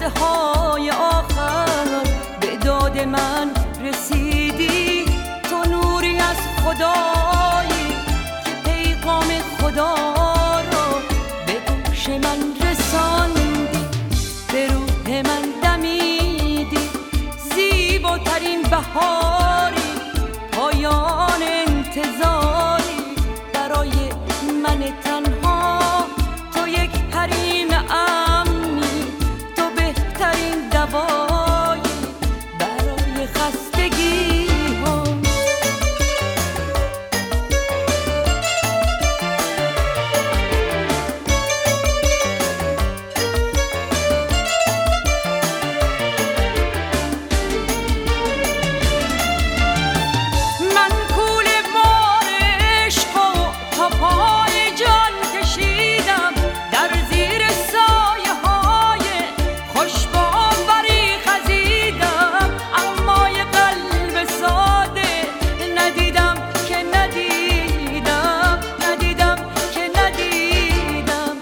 لحظه های آخر به داد من رسیدی. تو نوری از خدایی که پیغام خدا رو به گوش من رساندی، به روح من دمیدی. زیباترین بهاری، پایان انتظاری برای من تنها. تو یک حریم امنی، تو بهترین دوایی برای خستگی ها. من کول بار عشق و تا پای جان کشیدم، در زیر سایه های خوش باوری خزیدم. اما یه قلب ساده ندیدم که ندیدم، ندیدم که ندیدم.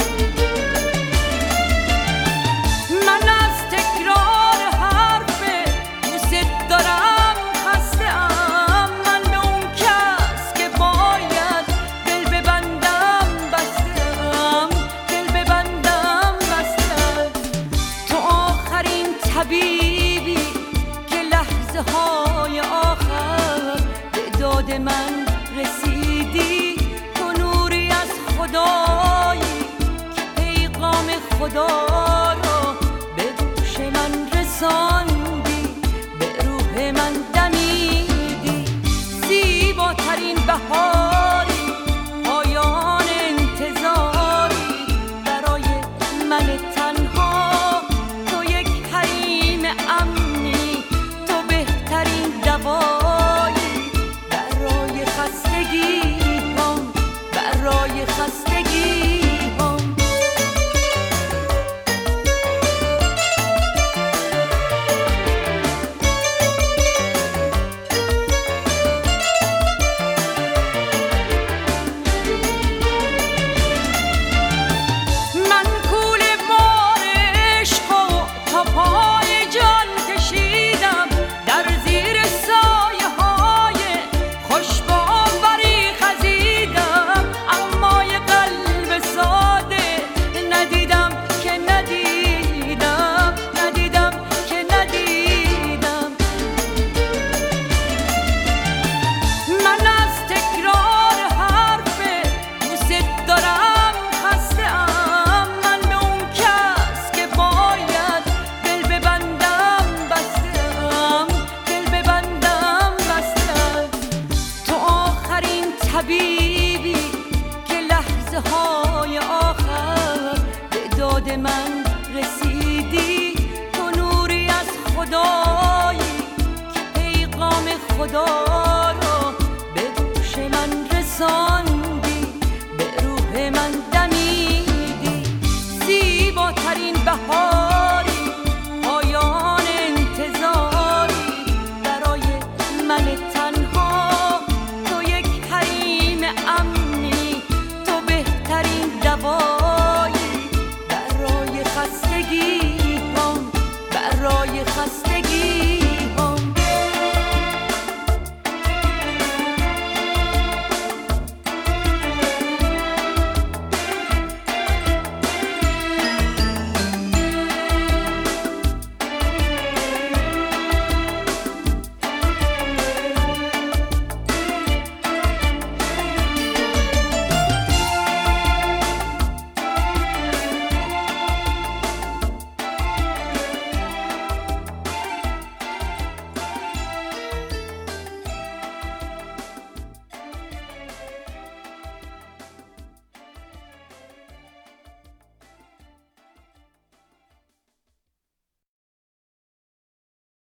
من از تکرار حرف دوست دارم خسته ام. من به اون کس که باید دل ببندم بستم، دل ببندم بستم. تو آخرین طبیبی که لحظه های آخر به داد من رسیدی. تو نوری از خدایی که پیغام خدا رو به گوش من رساندی، به روح من دمیدی. زیباترین بهاری، پایان انتظاری برای من تنها. تو یک حریم امنی، تو بهترین دوایی برای خستگی هم، برای خستگی هم. من کول بار عشق و تا پای جان کشیدم، در زیر سایه های خوش باوری خزیدم. اما یه قلب ساده ندیدم که ندیدم، ندیدم که ندیدم. من از تکرار حرف دوست دارم خسته ام. من به اون کس که باید دل ببندم بستم، دل ببندم بستم. تو آخرین طبیبی که لحظه های آخر به داد من رسیدی. تو نوری از خدایی که پیغام خدا رو به گوش من رساندی، به روح من دمیدی. زیباترین بهاری، پایان انتظاری برای من تنها. تو یک حریم امنی، تو بهترین دوایی برای خستگی هم، برای خستگی